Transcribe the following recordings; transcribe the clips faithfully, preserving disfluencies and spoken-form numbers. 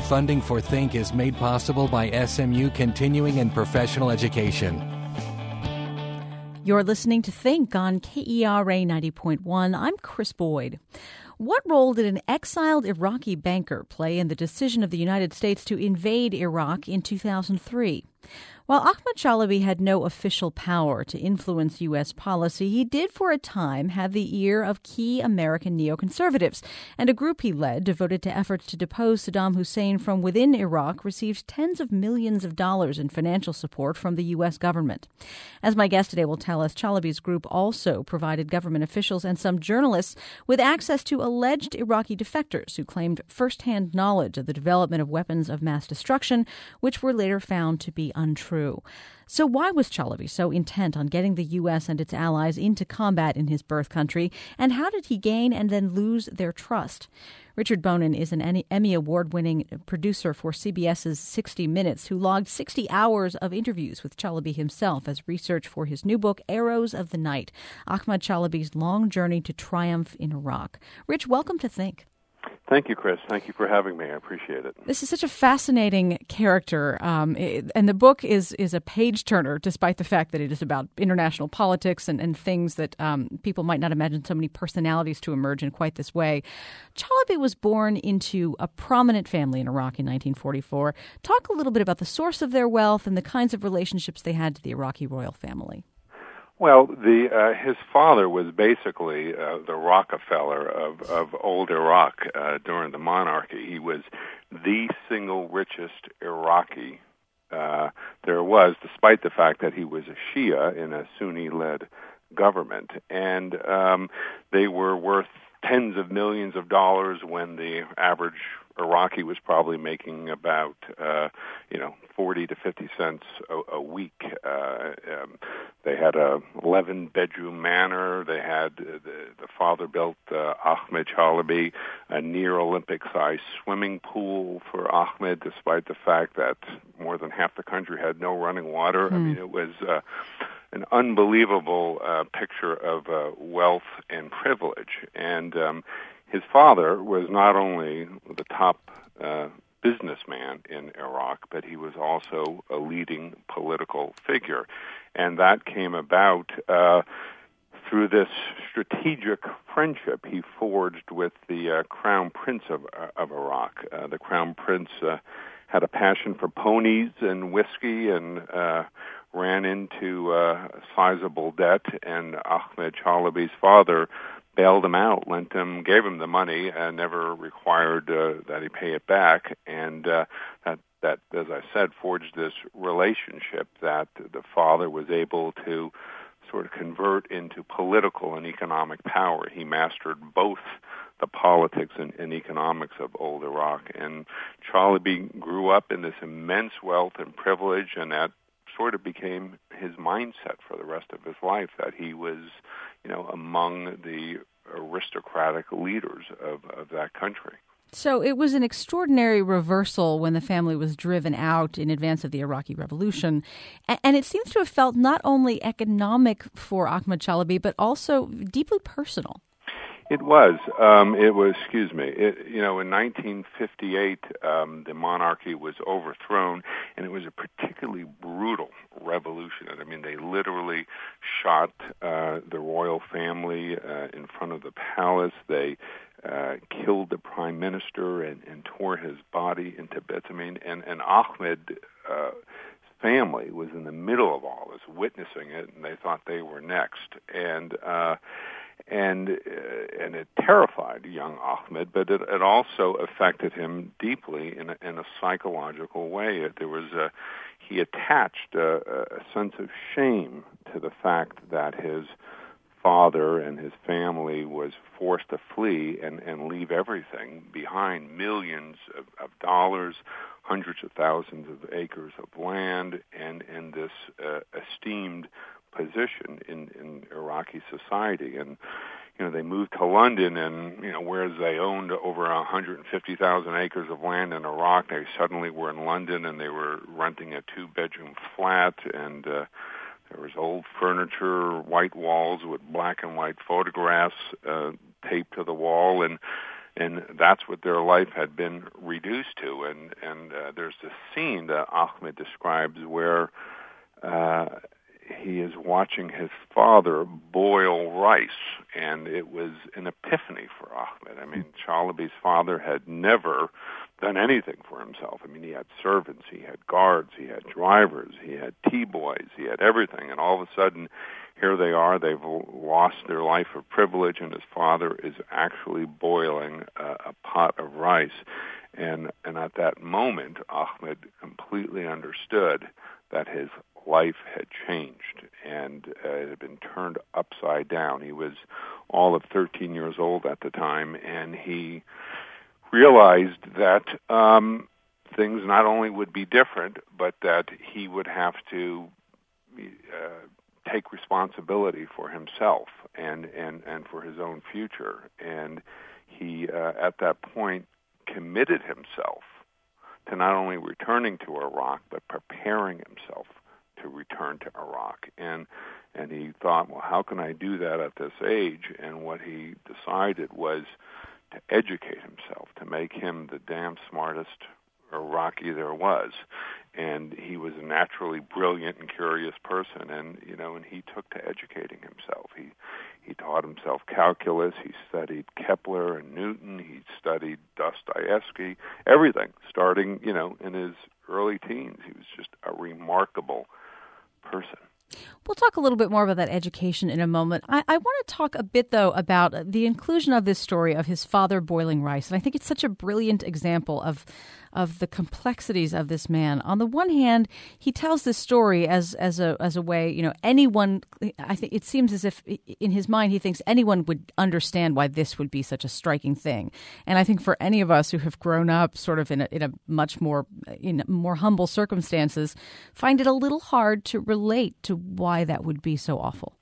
Funding for Think is made possible by S M U Continuing and Professional Education. You're listening to Think on K E R A ninety point one. I'm Chris Boyd. What role did an exiled Iraqi banker play in the decision of the United States to invade Iraq in two thousand three? While Ahmad Chalabi had no official power to influence U S policy, he did for a time have the ear of key American neoconservatives, and a group he led devoted to efforts to depose Saddam Hussein from within Iraq received tens of millions of dollars in financial support from the U S government. As my guest today will tell us, Chalabi's group also provided government officials and some journalists with access to alleged Iraqi defectors who claimed firsthand knowledge of the development of weapons of mass destruction, which were later found to be untrue. So why was Chalabi so intent on getting the U S and its allies into combat in his birth country, and how did he gain and then lose their trust? Richard Bonin is an Emmy Award-winning producer for CBS's sixty minutes who logged sixty hours of interviews with Chalabi himself as research for his new book, Arrows of the Night, Ahmad Chalabi's Long Journey to Triumph in Iraq. Rich, welcome to Think. Thank you, Chris. Thank you for having me. I appreciate it. This is such a fascinating character, um, it, and the book is is a page-turner, despite the fact that it is about international politics and, and things that um, people might not imagine so many personalities to emerge in quite this way. Chalabi was born into a prominent family in Iraq in nineteen forty-four. Talk a little bit about the source of their wealth and the kinds of relationships they had to the Iraqi royal family. Well, the uh, his father was basically uh, the Rockefeller of, of old Iraq uh, during the monarchy. He was the single richest Iraqi uh, there was, despite the fact that he was a Shia in a Sunni-led government. And um, they were worth tens of millions of dollars when the average Iraqi was probably making about, uh, you know, forty to fifty cents a, a week. Uh, um, they had a eleven-bedroom manor. They had uh, the, the father built uh, Ahmed Chalabi a near Olympic-sized swimming pool for Ahmed, despite the fact that more than half the country had no running water. Mm. I mean, it was uh, an unbelievable uh, picture of uh, wealth and privilege. And um, his father was not only the top uh, businessman in Iraq, but he was also a leading political figure. And that came about uh, through this strategic friendship he forged with the uh, Crown Prince of, uh, of Iraq. Uh, the Crown Prince uh, had a passion for ponies and whiskey and uh, ran into uh, sizable debt, and Ahmed Chalabi's father bailed him out, lent him, gave him the money, and never required uh, that he pay it back. And uh, that, that, as I said, forged this relationship that the father was able to sort of convert into political and economic power. He mastered both the politics and, and economics of old Iraq. And Chalabi grew up in this immense wealth and privilege, and that sort of became his mindset for the rest of his life, that he was, you know, among the aristocratic leaders of, of that country. So it was an extraordinary reversal when the family was driven out in advance of the Iraqi Revolution. And it seems to have felt not only economic for Ahmad Chalabi, but also deeply personal. It was. Um, it was, excuse me, it, you know, in nineteen fifty-eight, um, the monarchy was overthrown, and it was a particularly brutal revolution. I mean, they literally shot uh, the royal family uh, in front of the palace. They uh, killed the prime minister and, and tore his body into bits. I mean, and, and Ahmed uh, family was in the middle of all this, witnessing it, and they thought they were next. And uh And uh, and it terrified young Ahmed, but it, it also affected him deeply in a, in a psychological way. There was a, he attached a, a sense of shame to the fact that his father and his family was forced to flee and, and leave everything behind, millions of, of dollars, hundreds of thousands of acres of land, and, and this uh, esteemed position in, in Iraqi society. And, you know, they moved to London, and, you know, whereas they owned over one hundred fifty thousand acres of land in Iraq, they suddenly were in London, and they were renting a two-bedroom flat, and uh, there was old furniture, white walls with black and white photographs uh, taped to the wall, and and that's what their life had been reduced to. And and uh, there's this scene that Ahmed describes where uh, he is watching his father boil rice, and it was an epiphany for Ahmed. I mean, Chalabi's father had never done anything for himself. I mean, he had servants, he had guards, he had drivers, he had T-boys, he had everything, and all of a sudden, here they are, they've lost their life of privilege, and his father is actually boiling a, a pot of rice. And, and at that moment, Ahmed completely understood that his life had changed, and uh, it had been turned upside down. He was all of thirteen years old at the time, and he realized that um, things not only would be different, but that he would have to uh, take responsibility for himself and, and, and for his own future. And he, uh, at that point, committed himself to not only returning to Iraq, but preparing himself to return to Iraq. And and he thought, well, how can I do that at this age? And what he decided was to educate himself, to make him the damn smartest Iraqi there was. And he was a naturally brilliant and curious person, and you know, and he took to educating himself. He he taught himself calculus. He studied Kepler and Newton. He studied Dostoevsky. Everything, starting you know in his early teens. He was just a remarkable person. We'll talk a little bit more about that education in a moment. I, I want to talk a bit, though, about the inclusion of this story of his father boiling rice. And I think it's such a brilliant example of of the complexities of this man. On the one hand, he tells this story as as a as a way, you know, anyone, I think it seems as if in his mind he thinks anyone would understand why this would be such a striking thing. And I think for any of us who have grown up sort of in a, in a much more, in more humble circumstances, find it a little hard to relate to why that would be so awful.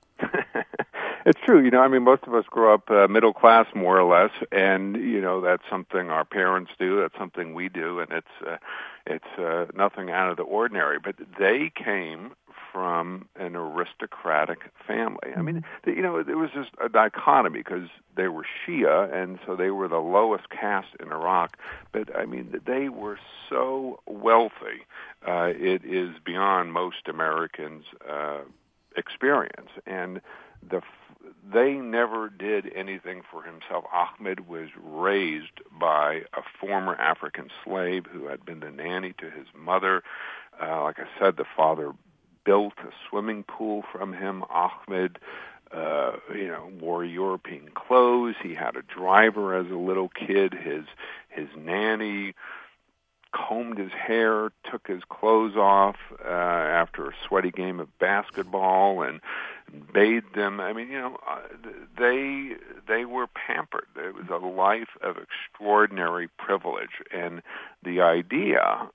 It's true. You know, I mean, most of us grow up uh, middle class, more or less, and, you know, that's something our parents do. That's something we do, and it's uh, it's uh, nothing out of the ordinary. But they came from an aristocratic family. I mean, you know, it was just a dichotomy because they were Shia, and so they were the lowest caste in Iraq. But, I mean, they were so wealthy. Uh, it is beyond most Americans' uh, experience. And the they never did anything for himself. Ahmed was raised by a former African slave who had been the nanny to his mother. Uh, like I said, the father built a swimming pool from him. Ahmed, uh, you know, wore European clothes. He had a driver as a little kid. His his nanny combed his hair, took his clothes off uh, after a sweaty game of basketball, and bathed them. I mean, you know, uh, they they were pampered. It was a life of extraordinary privilege, and the idea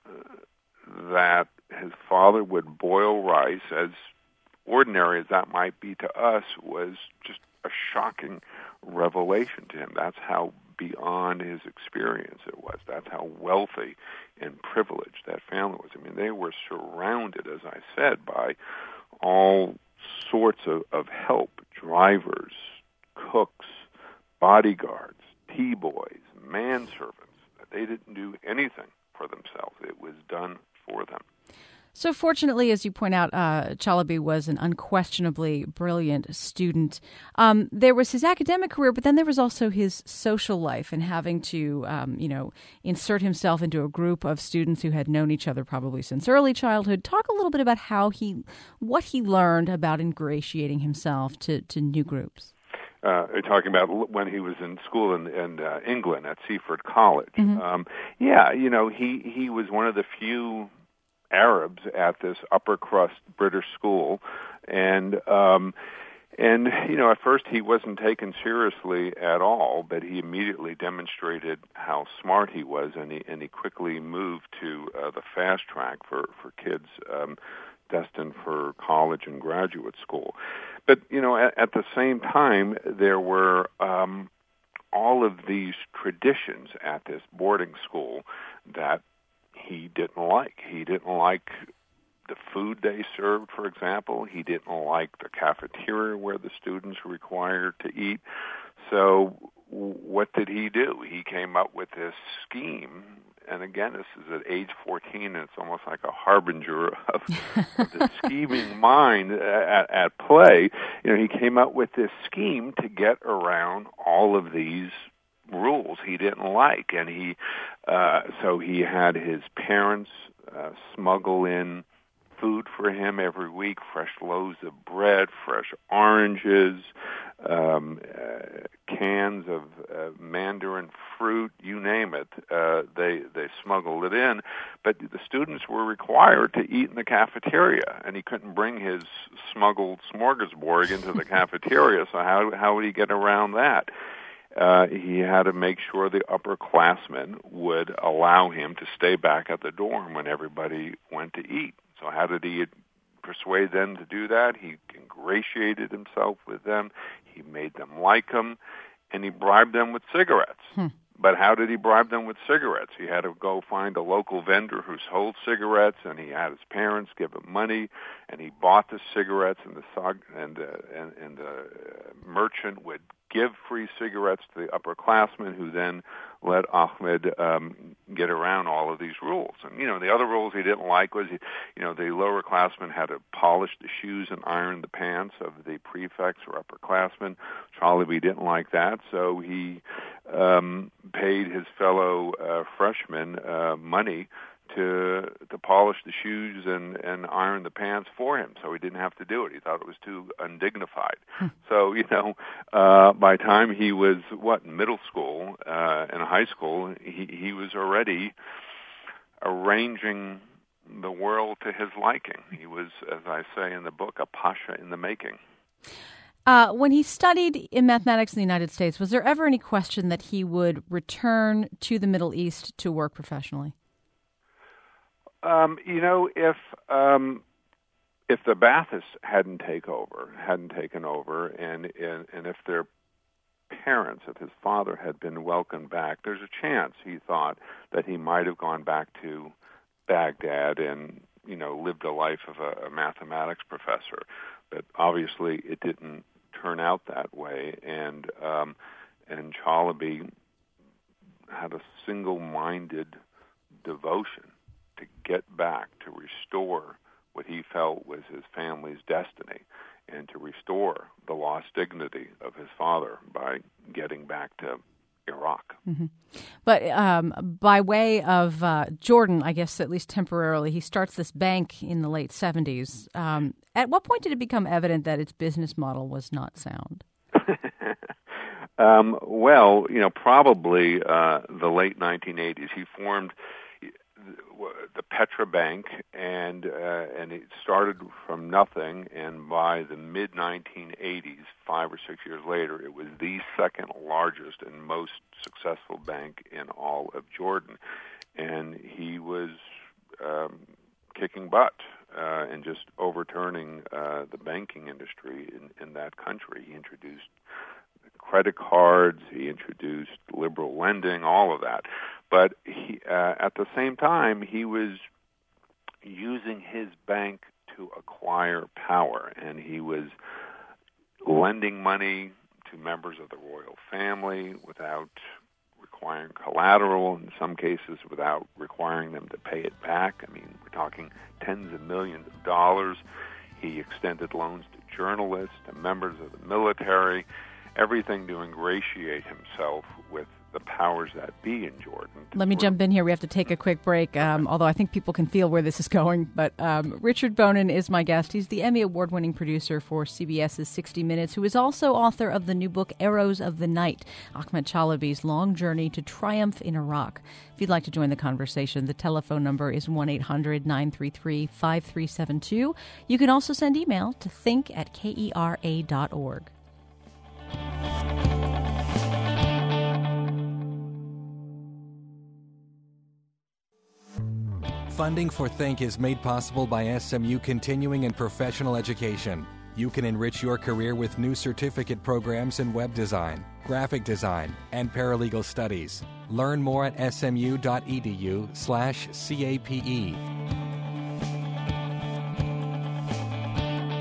that his father would boil rice, as ordinary as that might be to us, was just a shocking revelation to him. That's how beyond his experience it was. That's how wealthy and privileged that family was. I mean, they were surrounded, as I said, by all sorts of, of help, drivers, cooks, bodyguards, T-boys, manservants. They didn't do anything for themselves. It was done for them. So fortunately, as you point out, uh, Chalabi was an unquestionably brilliant student. Um, there was his academic career, but then there was also his social life and having to, um, you know, insert himself into a group of students who had known each other probably since early childhood. Talk a little bit about how he, what he learned about ingratiating himself to, to new groups. Uh, you're talking about when he was in school in, in uh, England at Seaford College. Mm-hmm. Um, yeah, you know, he, he was one of the few Arabs at this upper crust British school, and um, and you know at first he wasn't taken seriously at all, but he immediately demonstrated how smart he was, and he and he quickly moved to uh, the fast track for for kids um, destined for college and graduate school. But you know at, at the same time there were um, all of these traditions at this boarding school that he didn't like. He didn't like the food they served, for example. He didn't like the cafeteria where the students were required to eat. So what did he do? He came up with this scheme. And again, this is at age fourteen, and it's almost like a harbinger of, of the scheming mind at, at play. You know, he came up with this scheme to get around all of these rules he didn't like, and he uh, so he had his parents uh, smuggle in food for him every week, fresh loaves of bread, fresh oranges, um, uh, cans of uh, mandarin fruit, you name it. Uh, they they smuggled it in, but the students were required to eat in the cafeteria, and he couldn't bring his smuggled smorgasbord into the cafeteria. So how how would he get around that? Uh, he had to make sure the upperclassmen would allow him to stay back at the dorm when everybody went to eat. So how did he persuade them to do that? He ingratiated himself with them. He made them like him, and he bribed them with cigarettes. Hmm. But how did he bribe them with cigarettes? He had to go find a local vendor who sold cigarettes, and he had his parents give him money, and he bought the cigarettes, and the and uh, and, and the merchant would give free cigarettes to the upperclassmen, who then let Ahmed um, get around all of these rules. And, you know, the other rules he didn't like was, you know, the lower classmen had to polish the shoes and iron the pants of the prefects or upperclassmen. Chalabi didn't like that, so he um, paid his fellow uh, freshmen uh, money to to polish the shoes and, and iron the pants for him, so he didn't have to do it. He thought it was too undignified. Hmm. So, you know, uh, by the time he was, what, in middle school uh, and high school, he, he was already arranging the world to his liking. He was, as I say in the book, a pasha in the making. Uh, when he studied in mathematics in the United States, was there ever any question that he would return to the Middle East to work professionally? Um, you know, if um, if the Baathists hadn't take over, hadn't taken over, and, and and if their parents, if his father had been welcomed back, there's a chance, he thought, that he might have gone back to Baghdad and, you know, lived a life of a, a mathematics professor. But obviously, it didn't turn out that way, and um, and Chalabi had a single-minded devotion to get back, to restore what he felt was his family's destiny, and to restore the lost dignity of his father by getting back to Iraq. Mm-hmm. But um, by way of uh, Jordan, I guess at least temporarily, he starts this bank in the late seventies. Um, at what point did it become evident that its business model was not sound? um, well, you know, probably uh, the late nineteen eighties. He formed the Petra Bank, and uh, and it started from nothing, and by the mid nineteen eighties, five or six years later, it was the second largest and most successful bank in all of Jordan. And he was um, kicking butt uh, and just overturning uh, the banking industry in, in that country. He introduced credit cards, he introduced liberal lending, all of that. But he, uh, at the same time, he was using his bank to acquire power, and he was lending money to members of the royal family without requiring collateral, in some cases without requiring them to pay it back. I mean, we're talking tens of millions of dollars. He extended loans to journalists, to members of the military, everything to ingratiate himself with the powers that be in Jordan. Let me jump in here. We have to take a quick break, um, although I think people can feel where this is going. But um, Richard Bonin is my guest. He's the Emmy Award-winning producer for CBS's sixty minutes, who is also author of the new book, Arrows of the Night, Ahmed Chalabi's long journey to triumph in Iraq. If you'd like to join the conversation, the telephone number is one eight hundred nine three three five three seven two. You can also send email to think at K E R A dot org. Funding for Think is made possible by S M U Continuing and Professional Education. You can enrich your career with new certificate programs in web design, graphic design, and paralegal studies. Learn more at smu.edu slash CAPE.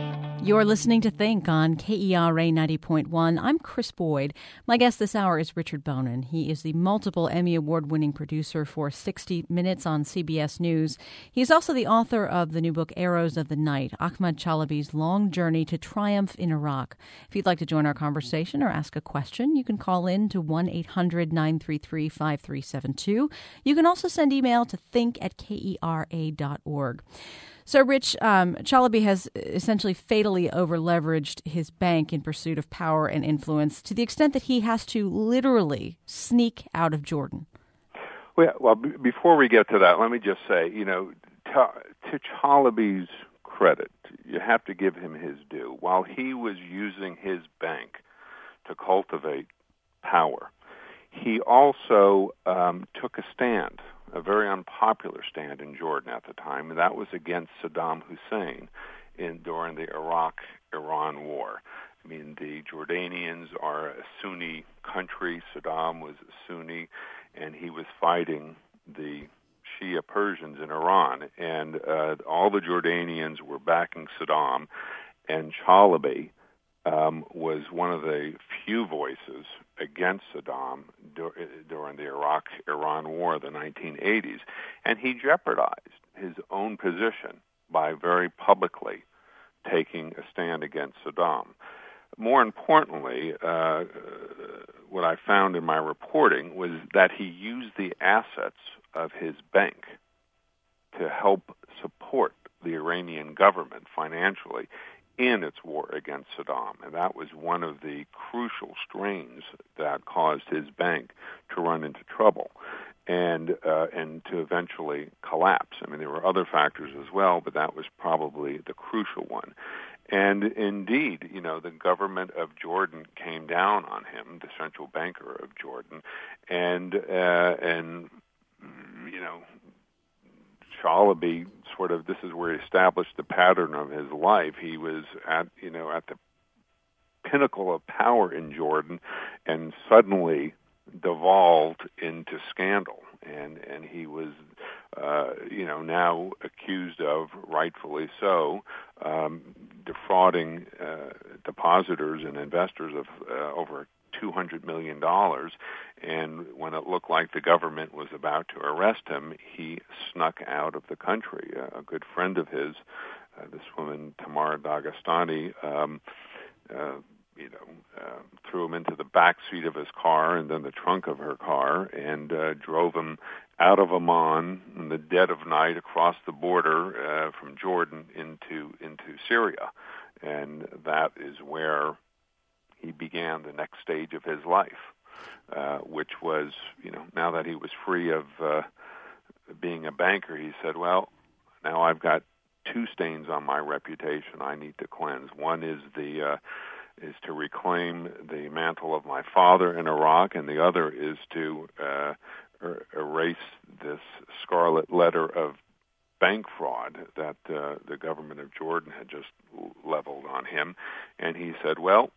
You're listening to Think on K E R A ninety point one. I'm Chris Boyd. My guest this hour is Richard Bonin. He is the multiple Emmy Award-winning producer for sixty minutes on C B S News. He's also the author of the new book, Arrows of the Night, Ahmad Chalabi's long journey to triumph in Iraq. If you'd like to join our conversation or ask a question, you can call in to one eight hundred nine three three five three seven two. You can also send email to think at K E R A dot org. So, Rich, um, Chalabi has essentially fatally over-leveraged his bank in pursuit of power and influence to the extent that he has to literally sneak out of Jordan. Well, well b- before we get to that, let me just say, you know, to, to Chalabi's credit, you have to give him his due. While he was using his bank to cultivate power, he also um, took a stand, a very unpopular stand in Jordan at the time, and that was against Saddam Hussein in during the Iraq-Iran war. I mean, the Jordanians are a Sunni country. Saddam was a Sunni, and he was fighting the Shia Persians in Iran. And uh, all the Jordanians were backing Saddam, and Chalabi um, was one of the few voices against Saddam dur- during the Iraq-Iran war of the nineteen eighties. And he jeopardized his own position by very publicly taking a stand against Saddam. More importantly, uh, what I found in my reporting was that he used the assets of his bank to help support the Iranian government financially in its war against Saddam. And that was one of the crucial strains that caused his bank to run into trouble and uh, and to eventually collapse. I mean, there were other factors as well, but that was probably the crucial one. And indeed, you know, the government of Jordan came down on him, the central banker of Jordan, and uh, and you know, Chalabi sort of, this is where he established the pattern of his life. He was at, you know, at the pinnacle of power in Jordan and suddenly devolved into scandal. And, and he was, uh, you know, now accused of, rightfully so, um, defrauding uh, depositors and investors of uh, over two hundred million dollars, and when it looked like the government was about to arrest him, he snuck out of the country. Uh, a good friend of his, uh, this woman, Tamar Dagestani, um, uh, you know, uh, threw him into the back seat of his car and then the trunk of her car and uh, drove him out of Amman in the dead of night across the border uh, from Jordan into into Syria. And that is where he began the next stage of his life, uh, which was, you know, now that he was free of uh, being a banker, he said, well, now I've got two stains on my reputation I need to cleanse. One is the uh, is to reclaim the mantle of my father in Iraq, and the other is to uh, er- erase this scarlet letter of bank fraud that uh, the government of Jordan had just leveled on him. And he said, well,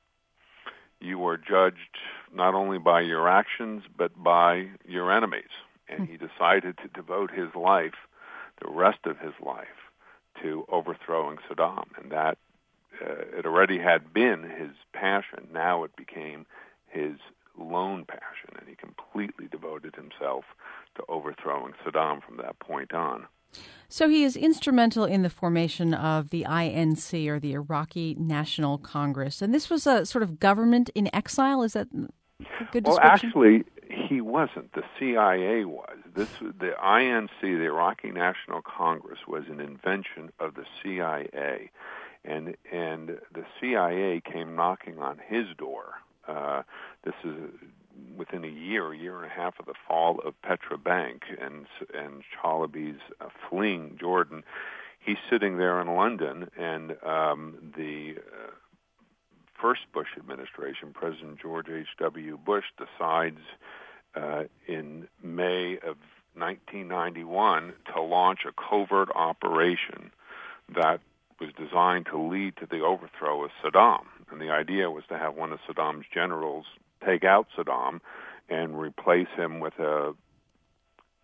you are judged not only by your actions, but by your enemies. And he decided to devote his life, the rest of his life, to overthrowing Saddam. And that, uh, it already had been his passion. Now it became his lone passion. And he completely devoted himself to overthrowing Saddam from that point on. So he is instrumental in the formation of the I N C, or the Iraqi National Congress. And this was a sort of government in exile? Is that a good description? Well, actually, he wasn't. The C I A was. This the I N C, the Iraqi National Congress, was an invention of the C I A. And, and the C I A came knocking on his door. Uh, this is within a year, a year and a half of the fall of Petra Bank and and Chalabi's uh, fleeing Jordan. He's sitting there in London, and um, the uh, first Bush administration, President George H W. Bush, decides uh, in May of nineteen ninety-one to launch a covert operation that was designed to lead to the overthrow of Saddam. And the idea was to have one of Saddam's generals take out Saddam and replace him with a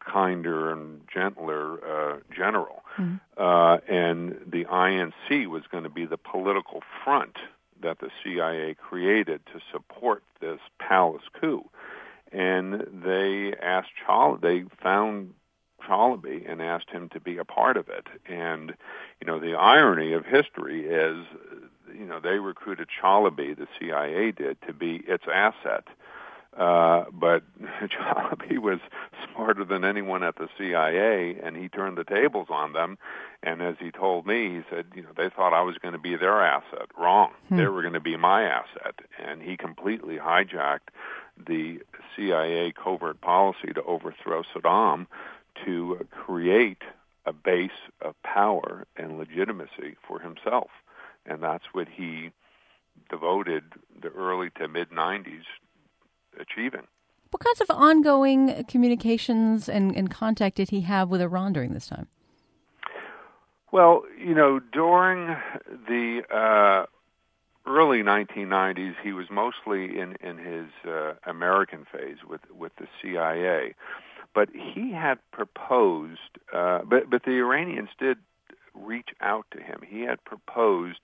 kinder and gentler uh, general. Mm-hmm. Uh, and the I N C was going to be the political front that the C I A created to support this palace coup. And they asked Chalabi, they found Chalabi and asked him to be a part of it. And, you know, the irony of history is, you know, they recruited Chalabi, the C I A did, to be its asset. Uh, but Chalabi was smarter than anyone at the C I A, and he turned the tables on them. And as he told me, he said, you know, they thought I was going to be their asset. Wrong. Hmm. They were going to be my asset. And he completely hijacked the C I A covert policy to overthrow Saddam, to uh, create a base of power and legitimacy for himself. And that's what he devoted the early to mid-nineties achieving. What kinds of ongoing communications and, and contact did he have with Iran during this time? Well, you know, during the uh, early nineteen nineties, he was mostly in, in his uh, American phase with, with the C I A. But he had proposed, uh, but, but the Iranians did reach out to him. He had proposed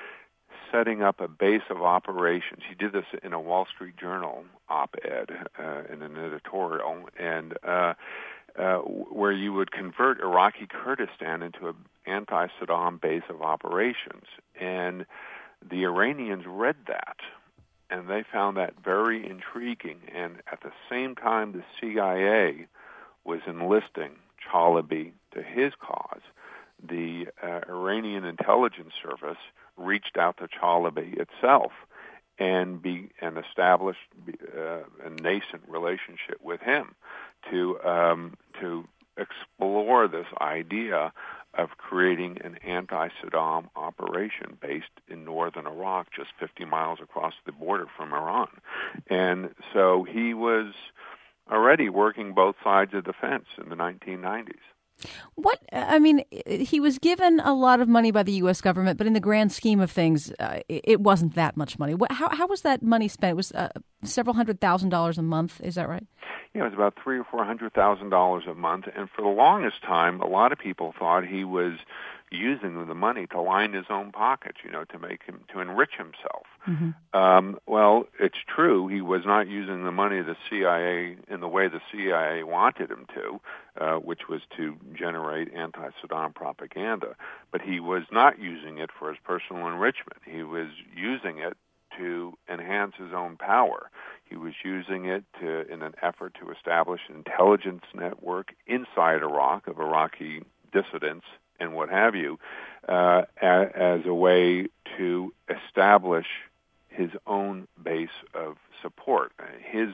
setting up a base of operations. He did this in a Wall Street Journal op-ed, uh, in an editorial, and uh, uh, where you would convert Iraqi Kurdistan into an anti-Saddam base of operations. And the Iranians read that, and they found that very intriguing. And at the same time, the C I A was enlisting Chalabi to his cause, the uh, Iranian intelligence service reached out to Chalabi itself and be and established uh, a nascent relationship with him to um, to explore this idea of creating an anti-Saddam operation based in northern Iraq, just fifty miles across the border from Iran. And so he was already working both sides of the fence in the nineteen nineties. What, I mean, he was given a lot of money by the U S government, but in the grand scheme of things, uh, it wasn't that much money. What, how, how was that money spent? It was uh, several hundred thousand dollars a month, is that right? Yeah, it was about three or four hundred thousand dollars a month, and for the longest time, a lot of people thought he was using the money to line his own pockets, you know, to make him, to enrich himself. Mm-hmm. Um, well, it's true, he was not using the money of the C I A in the way the C I A wanted him to, uh, which was to generate anti-Saddam propaganda, but he was not using it for his personal enrichment. He was using it to enhance his own power. He was using it to, in an effort to establish an intelligence network inside Iraq of Iraqi dissidents and what have you, uh, a, as a way to establish his own base of support. His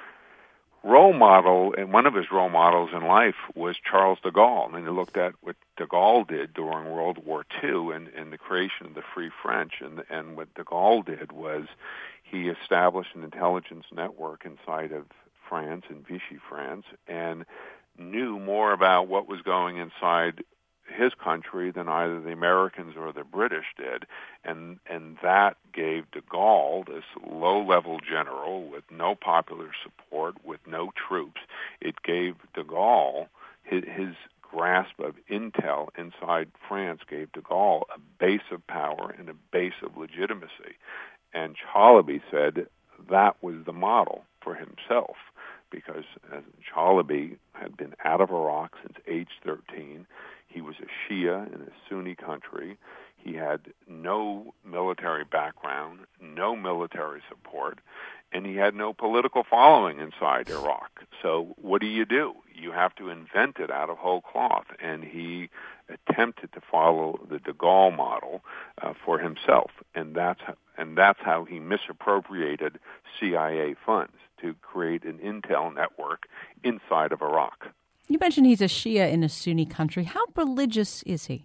role model, and one of his role models in life, was Charles de Gaulle. I mean, he looked at what de Gaulle did during World War Two and, and the creation of the Free French, and, and what de Gaulle did was he established an intelligence network inside of France, in Vichy France, and knew more about what was going inside his country than either the Americans or the British did, and and that gave de Gaulle, this low-level general with no popular support, with no troops, it gave de Gaulle his, his grasp of intel inside France, gave de Gaulle a base of power and a base of legitimacy. And Chalabi said that was the model for himself, because as Chalabi had been out of Iraq since age thirteen. He was a Shia in a Sunni country. He had no military background, no military support, and he had no political following inside Iraq. So what do you do? You have to invent it out of whole cloth. And he attempted to follow the de Gaulle model uh, for himself, and that's how, and that's how he misappropriated C I A funds to create an intel network inside of Iraq. You mentioned he's a Shia in a Sunni country. How religious is he?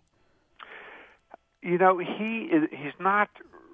You know, he is, he's not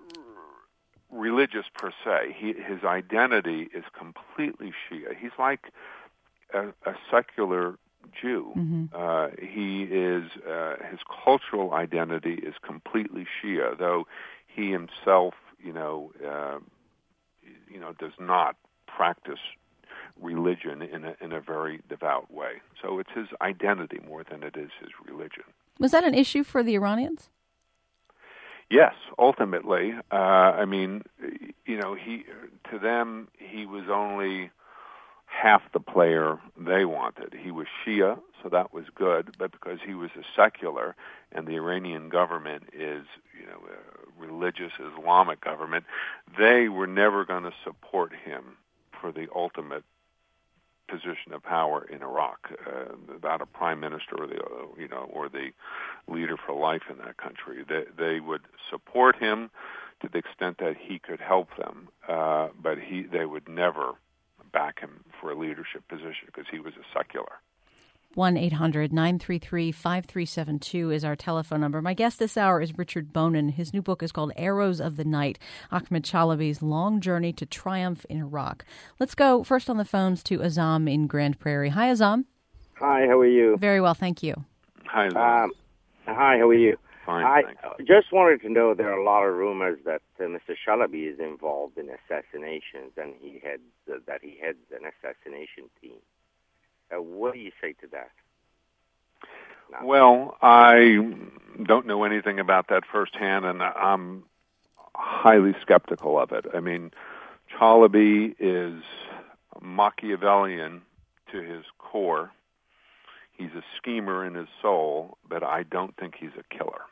religious per se. He, his identity is completely Shia. He's like a, a secular Jew. Mm-hmm. Uh, he is uh, his cultural identity is completely Shia, though he himself, you know, uh, you know, does not practice religion in a, in a very devout way. So it's his identity more than it is his religion. Was that an issue for the Iranians? Yes, ultimately. Uh, I mean, you know, he to them, he was only half the player they wanted. He was Shia, so that was good, but because he was a secular and the Iranian government is, you know, a religious Islamic government, they were never going to support him for the ultimate position of power in Iraq, uh, without a prime minister or the, you know, or the leader for life in that country. They, they would support him to the extent that he could help them, uh, but he, they would never back him for a leadership position because he was a secular. one eight hundred nine three three five three seven two is our telephone number. My guest this hour is Richard Bonin. His new book is called Arrows of the Night, Ahmed Chalabi's Long Journey to Triumph in Iraq. Let's go first on the phones to Azam in Grand Prairie. Hi, Azam. Hi, how are you? Very well, thank you. Hi, Azam. Um, hi, how are you? Fine, I thanks. just wanted to know, there are a lot of rumors that uh, Mister Chalabi is involved in assassinations, and he heads uh, that he heads an assassination team. Uh, what do you say to that? No. Well, I don't know anything about that firsthand, and I'm highly skeptical of it. I mean, Chalabi is Machiavellian to his core. He's a schemer in his soul, but I don't think he's a killer.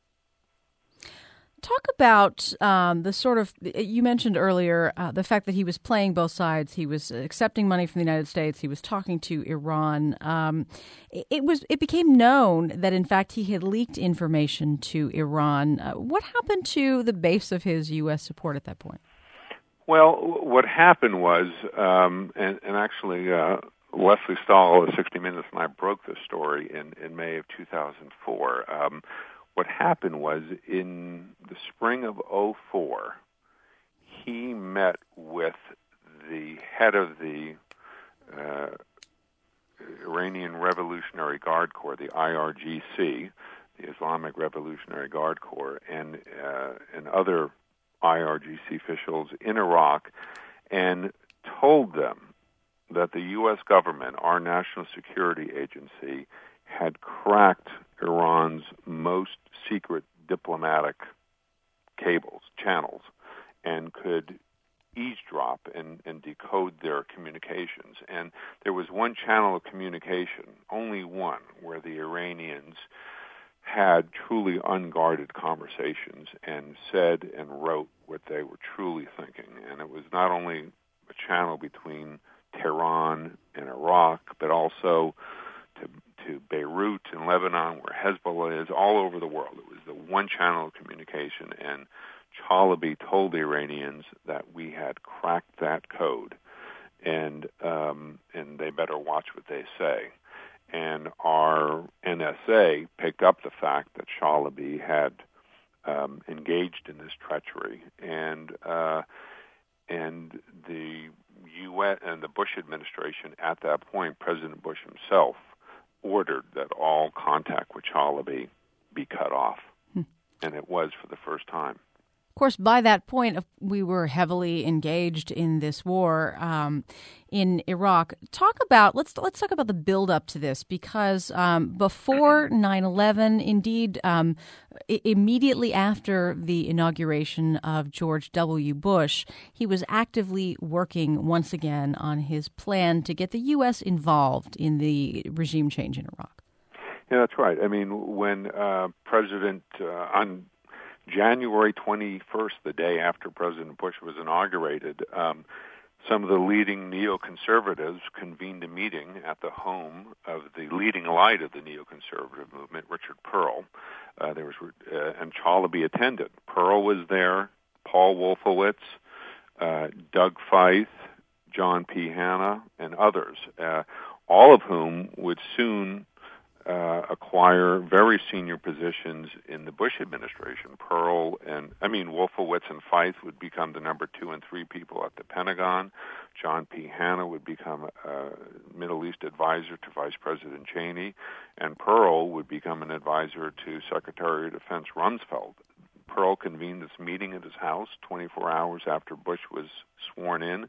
Talk about um, the sort of, you mentioned earlier, uh, the fact that he was playing both sides. He was accepting money from the United States. He was talking to Iran. Um, it, it was. It became known that, in fact, he had leaked information to Iran. Uh, what happened to the base of his U S support at that point? Well, what happened was, um, and, and actually uh, Leslie Stahl of sixty minutes and I broke this story in, in May of two thousand four. Um, What happened was, in the spring of oh four, he met with the head of the uh, Iranian Revolutionary Guard Corps, the I R G C, the Islamic Revolutionary Guard Corps, and uh, and other I R G C officials in Iraq, and told them that the U S government, our national security agency, had cracked Iran's most secret diplomatic cables, channels, and could eavesdrop and, and decode their communications. And there was one channel of communication, only one, where the Iranians had truly unguarded conversations and said and wrote what they were truly thinking. And it was not only a channel between Tehran and Iraq, but also to to Beirut and Lebanon, where Hezbollah is, all over the world. It was the one channel of communication, and Chalabi told the Iranians that we had cracked that code, and um, and they better watch what they say. And our N S A picked up the fact that Chalabi had um, engaged in this treachery, and uh, and the U S and the Bush administration at that point, President Bush himself, ordered that all contact with Chalabi be cut off, hmm. and it was for the first time. Of course, by that point, we were heavily engaged in this war um, in Iraq. Talk about let's let's talk about the build-up to this, because um, before nine eleven, indeed, um, I- immediately after the inauguration of George W. Bush, he was actively working once again on his plan to get the U S involved in the regime change in Iraq. Yeah, that's right. I mean, when uh, President uh, on January twenty-first, the day after President Bush was inaugurated, um, some of the leading neoconservatives convened a meeting at the home of the leading light of the neoconservative movement, Richard Pearl. Uh, there was, uh, and Chalabi attended. Pearl was there, Paul Wolfowitz, uh, Doug Feith, John P. Hanna, and others, uh, all of whom would soon Uh, acquire very senior positions in the Bush administration. Pearl and, I mean, Wolfowitz and Feith would become the number two and three people at the Pentagon. John P. Hanna would become a Middle East advisor to Vice President Cheney, and Pearl would become an advisor to Secretary of Defense Rumsfeld. Pearl convened this meeting at his house twenty-four hours after Bush was sworn in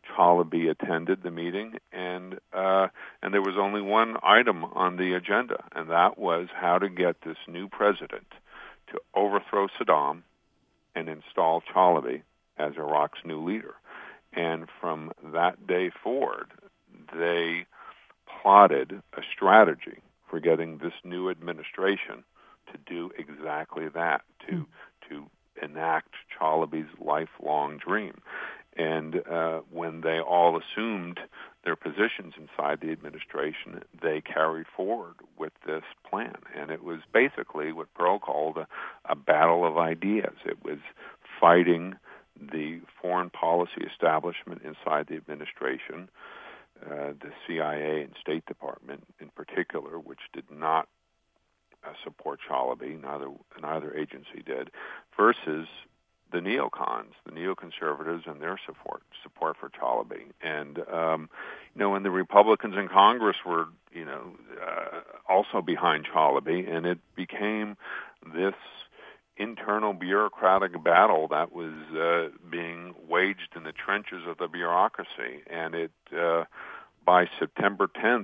Chalabi attended the meeting, and uh, and there was only one item on the agenda, and that was how to get this new president to overthrow Saddam and install Chalabi as Iraq's new leader. And from that day forward, they plotted a strategy for getting this new administration to do exactly that, to mm. to enact Chalabi's lifelong dream. And uh, when they all assumed their positions inside the administration, they carried forward with this plan. And it was basically what Pearl called a, a battle of ideas. It was fighting the foreign policy establishment inside the administration, uh, the C I A and State Department in particular, which did not uh, support Chalabi, neither, neither agency did, versus the neocons, the neoconservatives, and their support support for Chalabi. And um, you know, and the Republicans in Congress were, you know, uh, also behind Chalabi, and it became this internal bureaucratic battle that was uh, being waged in the trenches of the bureaucracy. And it, uh, by September tenth,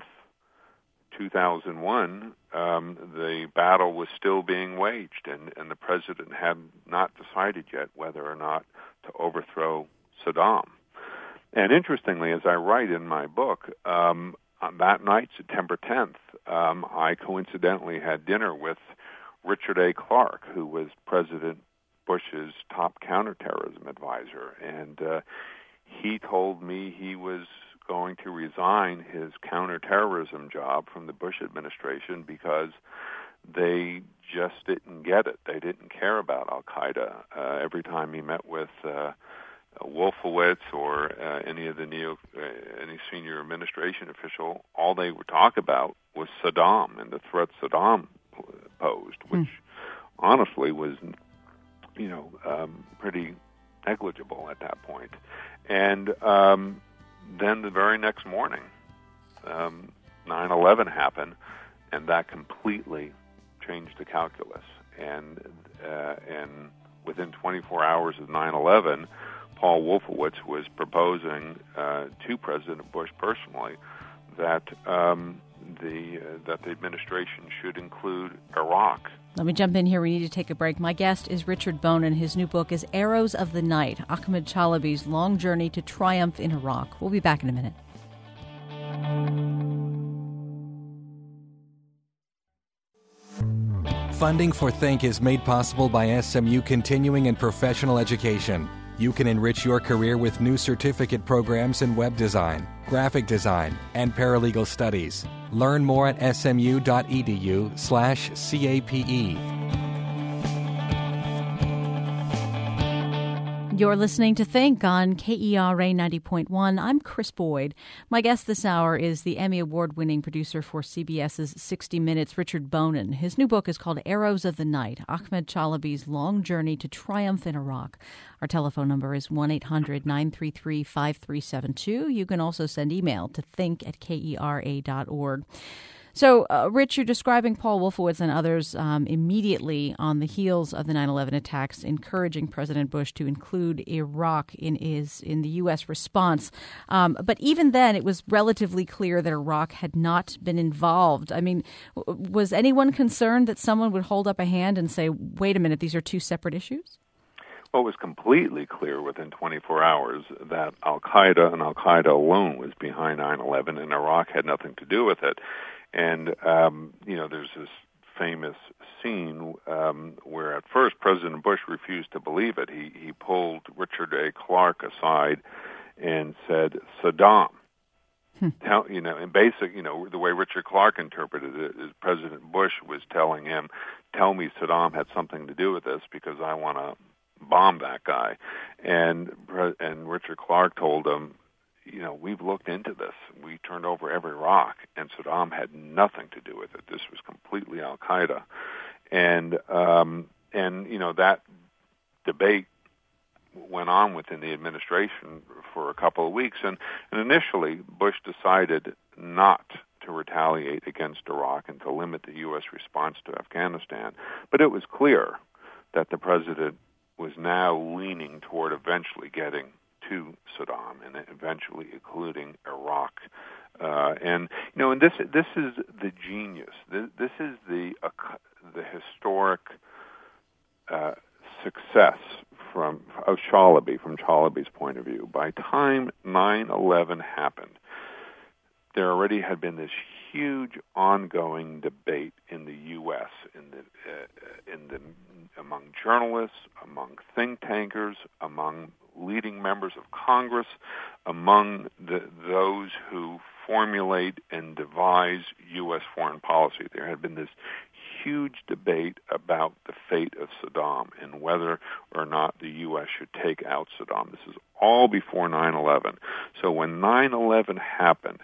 two thousand one, um, the battle was still being waged, and, and the president had not decided yet whether or not to overthrow Saddam. And interestingly, as I write in my book, um, on that night, September tenth, um, I coincidentally had dinner with Richard A. Clarke, who was President Bush's top counterterrorism advisor, and uh, he told me he was going to resign his counterterrorism job from the Bush administration because they just didn't get it. They didn't care about Al-Qaeda. Uh, every time he met with uh, Wolfowitz or uh, any of the neo, uh, any senior administration official, all they would talk about was Saddam and the threat Saddam posed, which mm. honestly was, you know, um, pretty negligible at that point. And um, then the very next morning, um, nine eleven happened, and that completely changed the calculus. And uh, and within twenty-four hours of nine eleven, Paul Wolfowitz was proposing uh, to President Bush personally that um, the uh, that the administration should include Iraq. Let me jump in here. We need to take a break. My guest is Richard Bonin. His new book is Arrows of the Night, Ahmad Chalabi's Long Journey to Triumph in Iraq. We'll be back in a minute. Funding for Think is made possible by S M U Continuing and Professional Education. You can enrich your career with new certificate programs in web design, graphic design, and paralegal studies. Learn more at smu.edu slash CAPE. You're listening to Think on K E R A ninety point one. I'm Chris Boyd. My guest this hour is the Emmy Award-winning producer for CBS's sixty minutes, Richard Bonin. His new book is called Arrows of the Night, Ahmad Chalabi's Long Journey to Triumph in Iraq. Our telephone number is one eight hundred nine three three five three seven two. You can also send email to think at K E R A dot org. So, uh, Rich, you're describing Paul Wolfowitz and others um, immediately on the heels of the nine eleven attacks, encouraging President Bush to include Iraq in his in the U S response. Um, but even then, it was relatively clear that Iraq had not been involved. I mean, w- was anyone concerned that someone would hold up a hand and say, wait a minute, these are two separate issues? Well, it was completely clear within twenty-four hours that Al-Qaeda and Al-Qaeda alone was behind nine eleven, and Iraq had nothing to do with it. And, um, you know, there's this famous scene um, where at first President Bush refused to believe it. He, he pulled Richard A. Clarke aside and said, Saddam. Hmm. Tell, you know, and basic, you know, the way Richard Clarke interpreted it is President Bush was telling him, tell me Saddam had something to do with this because I want to bomb that guy. And, and Richard Clarke told him, you know, we've looked into this. We turned over every rock, and Saddam had nothing to do with it. This was completely Al-Qaeda. And, um, and you know, that debate went on within the administration for a couple of weeks. And, and initially, Bush decided not to retaliate against Iraq and to limit the U S response to Afghanistan. But it was clear that the president was now leaning toward eventually getting to Saddam, and eventually including Iraq. Uh, and you know, and this this is the genius. This, this is the uh, the historic uh, success from of Chalabi, from Chalabi's point of view. By time nine eleven happened, there already had been this huge ongoing debate in the U S in the uh, in the among journalists, among think tankers, among leading members of Congress, among the, those who formulate and devise U S foreign policy. There had been this huge debate about the fate of Saddam and whether or not the U S should take out Saddam. This is all before nine eleven. So when nine eleven happened,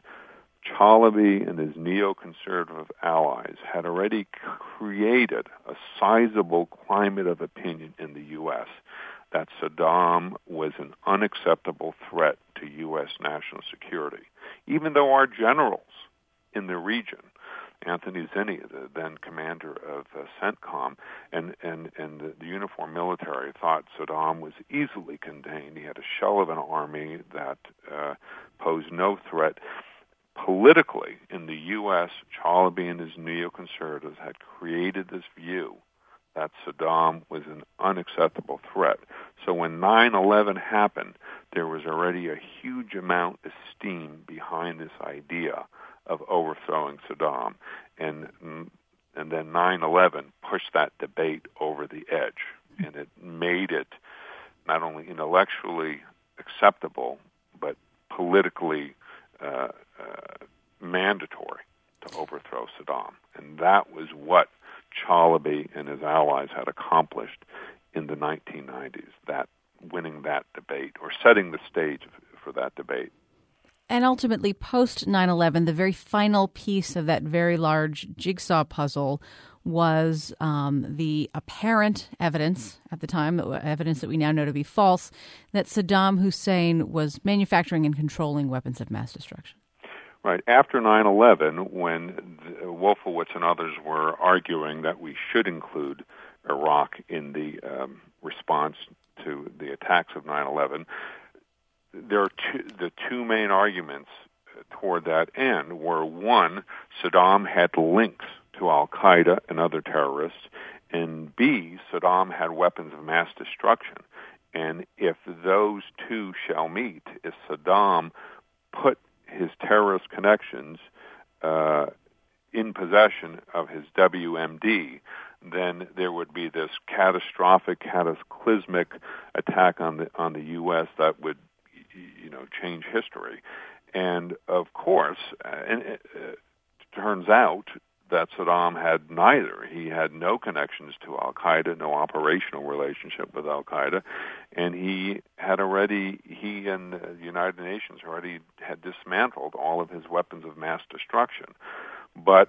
Chalabi and his neoconservative allies had already created a sizable climate of opinion in the U S that Saddam was an unacceptable threat to U S national security, even though our generals in the region, Anthony Zinni, the then commander of uh, CENTCOM, and, and, and the, the uniform military thought Saddam was easily contained. He had a shell of an army that uh, posed no threat. Politically, in the U S, Chalabi and his neoconservatives had created this view that Saddam was an unacceptable threat. So when nine eleven happened, there was already a huge amount of steam behind this idea of overthrowing Saddam. And, and then nine eleven pushed that debate over the edge, and it made it not only intellectually acceptable, but politically uh, uh, mandatory to overthrow Saddam. And that was what Chalabi and his allies had accomplished in the nineteen nineties, that winning that debate or setting the stage for that debate. And ultimately, post nine eleven, the very final piece of that very large jigsaw puzzle was um, the apparent evidence at the time, evidence that we now know to be false, that Saddam Hussein was manufacturing and controlling weapons of mass destruction. Right. After nine eleven, when Wolfowitz and others were arguing that we should include Iraq in the um, response to the attacks of nine eleven, there are two, the two main arguments toward that end were, one, Saddam had links to al-Qaeda and other terrorists, and B, Saddam had weapons of mass destruction. And if those two shall meet, if Saddam put his terrorist connections uh, in possession of his W M D, then there would be this catastrophic, cataclysmic attack on the on the U S that would, you know, change history. And of course, uh, and it uh, turns out that Saddam had neither. He had no connections to al-Qaeda, no operational relationship with al-Qaeda, and he had already, he and the United Nations already had dismantled all of his weapons of mass destruction. But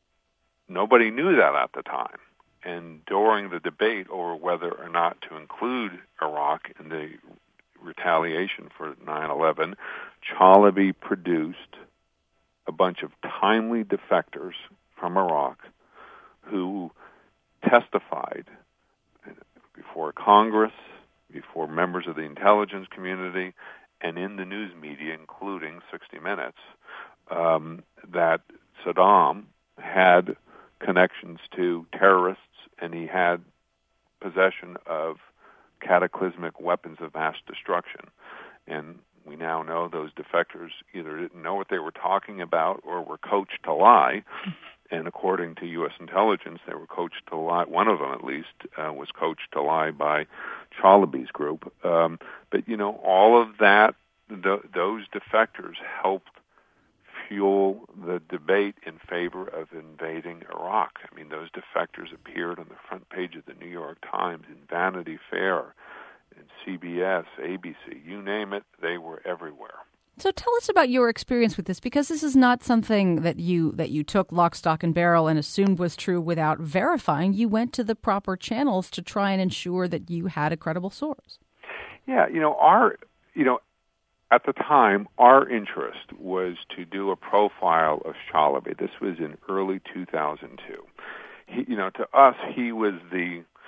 nobody knew that at the time. And during the debate over whether or not to include Iraq in the retaliation for nine eleven, Chalabi produced a bunch of timely defectors from Iraq who testified before Congress, before members of the intelligence community, and in the news media, including sixty minutes, um, that Saddam had connections to terrorists and he had possession of cataclysmic weapons of mass destruction. And we now know those defectors either didn't know what they were talking about or were coached to lie. And according to U S intelligence, they were coached to lie. One of them, at least, uh, was coached to lie by Chalabi's group. Um, but, you know, all of that, th- those defectors helped fuel the debate in favor of invading Iraq. I mean, those defectors appeared on the front page of the New York Times, in Vanity Fair, in C B S, A B C, you name it, they were everywhere. So tell us about your experience with this, because this is not something that you that you took lock, stock, and barrel and assumed was true without verifying. You went to the proper channels to try and ensure that you had a credible source. Yeah, you know, our, you know, at the time, our interest was to do a profile of Chalabi. This was in early two thousand two. He, you know, to us, he was the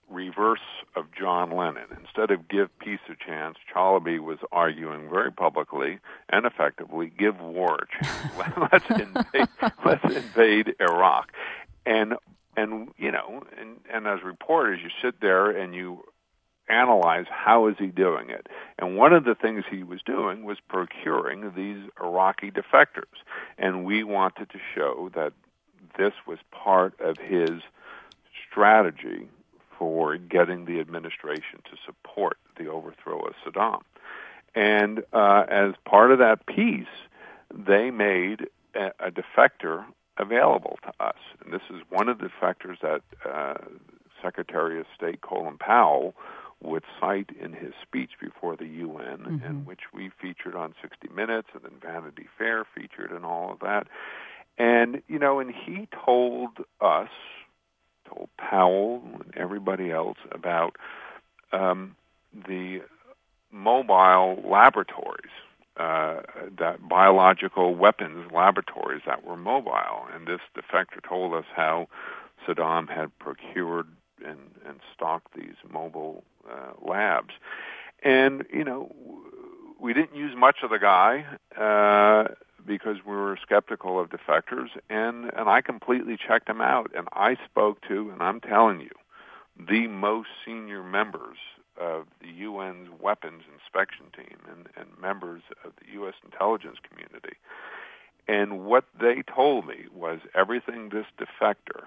reverse of John Lennon. Instead of give peace a chance, Chalabi was arguing very publicly and effectively, give war a chance. let's invade, let's invade Iraq. And and you know, and, and as reporters, you sit there and you analyze how is he doing it. And one of the things he was doing was procuring these Iraqi defectors. And we wanted to show that this was part of his strategy for getting the administration to support the overthrow of Saddam. And uh, as part of that piece, they made a, a defector available to us. And this is one of the defectors that uh, Secretary of State Colin Powell would cite in his speech before the U N, mm-hmm. in which we featured on sixty minutes, and then Vanity Fair featured and all of that. And, you know, and he told us, told Powell and everybody else about um, the mobile laboratories, uh, that biological weapons laboratories that were mobile. And this defector told us how Saddam had procured and, and stocked these mobile uh, labs. And, you know, we didn't use much of the guy uh, because we were skeptical of defectors, and, and I completely checked him out. And I spoke to, and I'm telling you, the most senior members of the U N's weapons inspection team and, and members of the U S intelligence community. And what they told me was everything this defector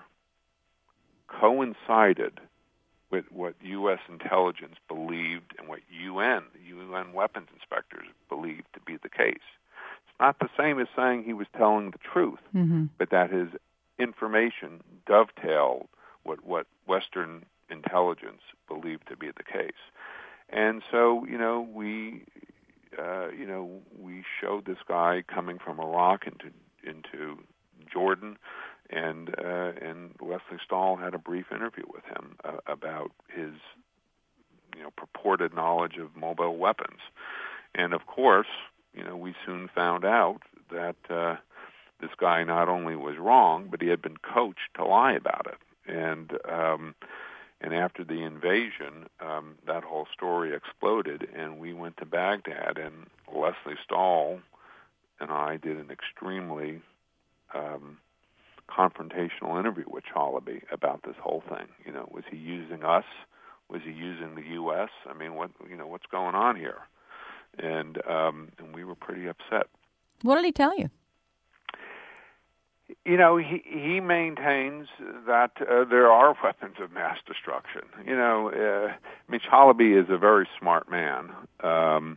coincided with what U S intelligence believed and what U N, the U N weapons inspectors, believed to be the case. It's not the same as saying he was telling the truth, mm-hmm. but that his information dovetailed what, what Western intelligence believed to be the case. And so, you know, we, uh, you know, we showed this guy coming from Iraq into into Jordan, and uh, and Lesley Stahl had a brief interview with him uh, about his, you know, purported knowledge of mobile weapons. And of course, you know, we soon found out that uh, this guy not only was wrong, but he had been coached to lie about it. And um, and after the invasion, um, that whole story exploded, and we went to Baghdad, and Lesley Stahl and I did an extremely um, confrontational interview with Chalabi about this whole thing. You know, was he using us? Was he using the U S? I mean, what you know, what's going on here? And um, and we were pretty upset. What did he tell you? You know, he he maintains that uh, there are weapons of mass destruction. You know, uh, I mean, Chalabi is a very smart man, um,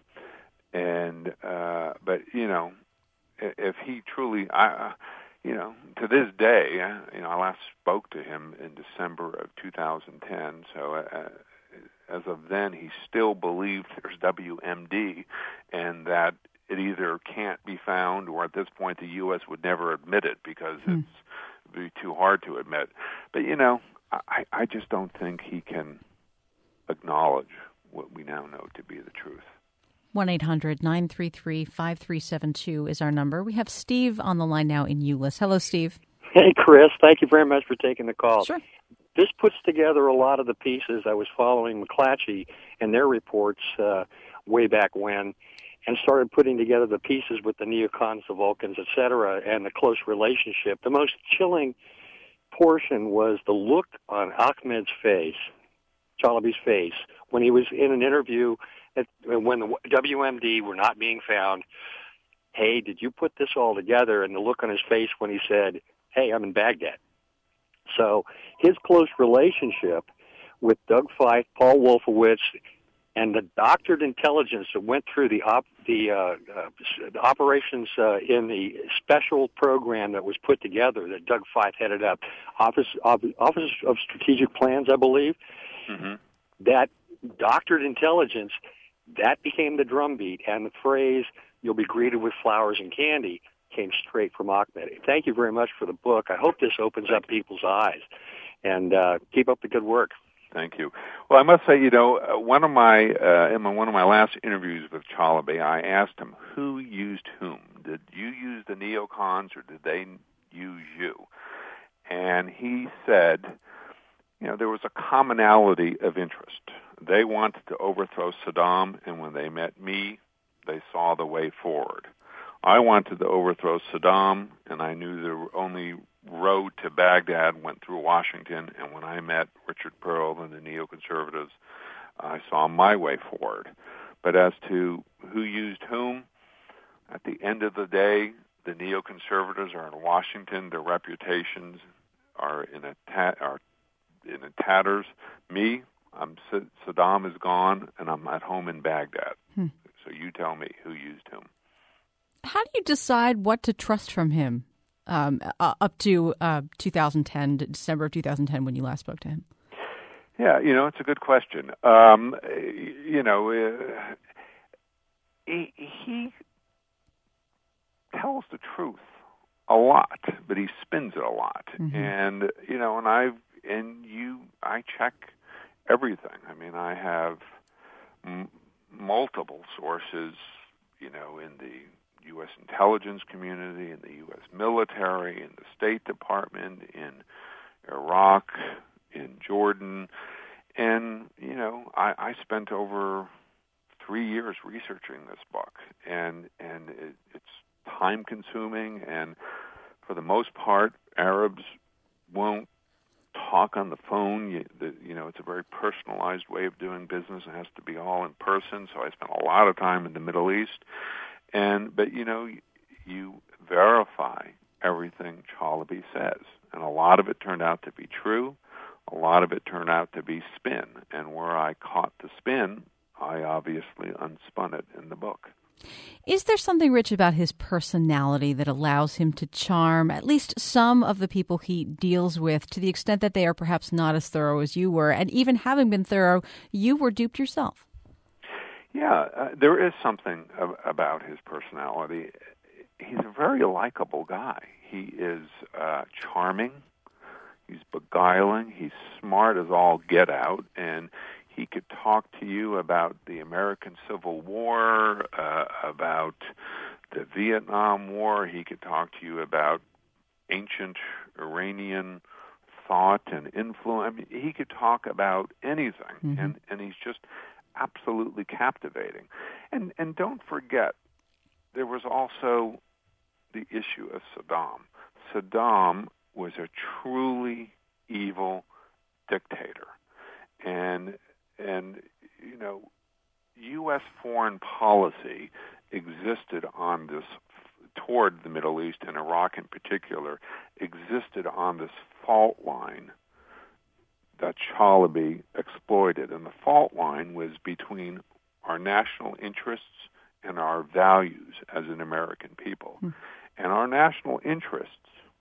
and uh, but you know, if he truly, I, you know, to this day, you know, I last spoke to him in December of two thousand ten. So uh, as of then, he still believed there's W M D, and that it either can't be found, or at this point the U S would never admit it because hmm. it's it'd be too hard to admit. But you know, I, I just don't think he can acknowledge what we now know to be the truth. one eight hundred nine three three five three seven two is our number. We have Steve on the line now in Euless. Hello, Steve. Hey, Chris. Thank you very much for taking the call. Sure. This puts together a lot of the pieces. I was following McClatchy and their reports uh, way back when, and started putting together the pieces with the neocons, the Vulcans, et cetera, and the close relationship. The most chilling portion was the look on Ahmed's face, Chalabi's face, when he was in an interview at, when the W M D were not being found. Hey, did you put this all together? And the look on his face when he said, hey, I'm in Baghdad. So his close relationship with Doug Feith, Paul Wolfowitz, and the doctored intelligence that went through the op, the, uh, uh, the operations uh, in the special program that was put together that Doug Feith headed up, Office of, Office of Strategic Plans, I believe. Mm-hmm. That doctored intelligence, that became the drumbeat, and the phrase, you'll be greeted with flowers and candy, came straight from Ahmed. Thank you very much for the book. I hope this opens up people's eyes. And uh, keep up the good work. Thank you. Well, I must say, you know, uh, one of my uh, in my, one of my last interviews with Chalabi, I asked him who used whom. Did you use the neocons or did they use you? And he said, you know, there was a commonality of interest. They wanted to overthrow Saddam, and when they met me, they saw the way forward. I wanted to overthrow Saddam, and I knew the only road to Baghdad went through Washington, and when I met Richard Perle and the neoconservatives, I saw my way forward. But as to who used whom, at the end of the day, the neoconservatives are in Washington. Their reputations are in a ta- are in a tatters. Me, I'm Saddam is gone, and I'm at home in Baghdad. Hmm. So you tell me who used whom. How do you decide what to trust from him um, uh, up to uh, two thousand ten, December of two thousand ten, when you last spoke to him? Yeah, you know, it's a good question. Um, you know, uh, he, he tells the truth a lot, but he spins it a lot. Mm-hmm. And, you know, and I've, and you, I check everything. I mean, I have m- multiple sources, you know, in the U S intelligence community, in the U S military, in the State Department, in Iraq, in Jordan. And, you know, I, I spent over three years researching this book, and, and it, it's time-consuming, and for the most part, Arabs won't talk on the phone. You, the, you know, it's a very personalized way of doing business. It has to be all in person, so I spent a lot of time in the Middle East. And But, you know, you, you verify everything Chalabi says, and a lot of it turned out to be true. A lot of it turned out to be spin, and where I caught the spin, I obviously unspun it in the book. Is there something, Rich, about his personality that allows him to charm at least some of the people he deals with, to the extent that they are perhaps not as thorough as you were? And even having been thorough, you were duped yourself. Yeah, uh, there is something ab- about his personality. He's a very likable guy. He is uh, charming. He's beguiling. He's smart as all get out, and he could talk to you about the American Civil War, uh, about the Vietnam War. He could talk to you about ancient Iranian thought and influence. I mean, he could talk about anything, mm-hmm. and, and he's just absolutely captivating. And and don't forget, there was also the issue of Saddam. Saddam was a truly evil dictator. And, and you know, U S foreign policy existed on this, toward the Middle East and Iraq in particular, existed on this fault line that Chalabi exploited. And the fault line was between our national interests and our values as an American people. Hmm. And our national interests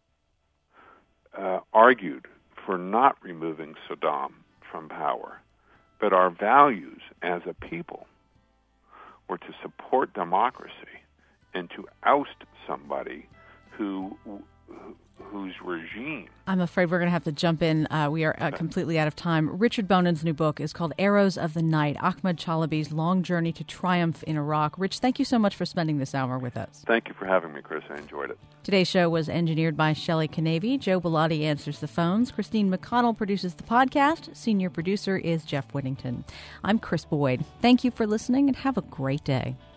Uh, argued for not removing Saddam from power, but our values as a people were to support democracy and to oust somebody who, who whose regime. I'm afraid we're going to have to jump in. Uh, we are uh, completely out of time. Richard Bonin's new book is called Arrows of the Night, Ahmad Chalabi's Long Journey to Triumph in Iraq. Rich, thank you so much for spending this hour with us. Thank you for having me, Chris. I enjoyed it. Today's show was engineered by Shelley Canavy. Joe Bellotti answers the phones. Christine McConnell produces the podcast. Senior producer is Jeff Whittington. I'm Chris Boyd. Thank you for listening, and have a great day.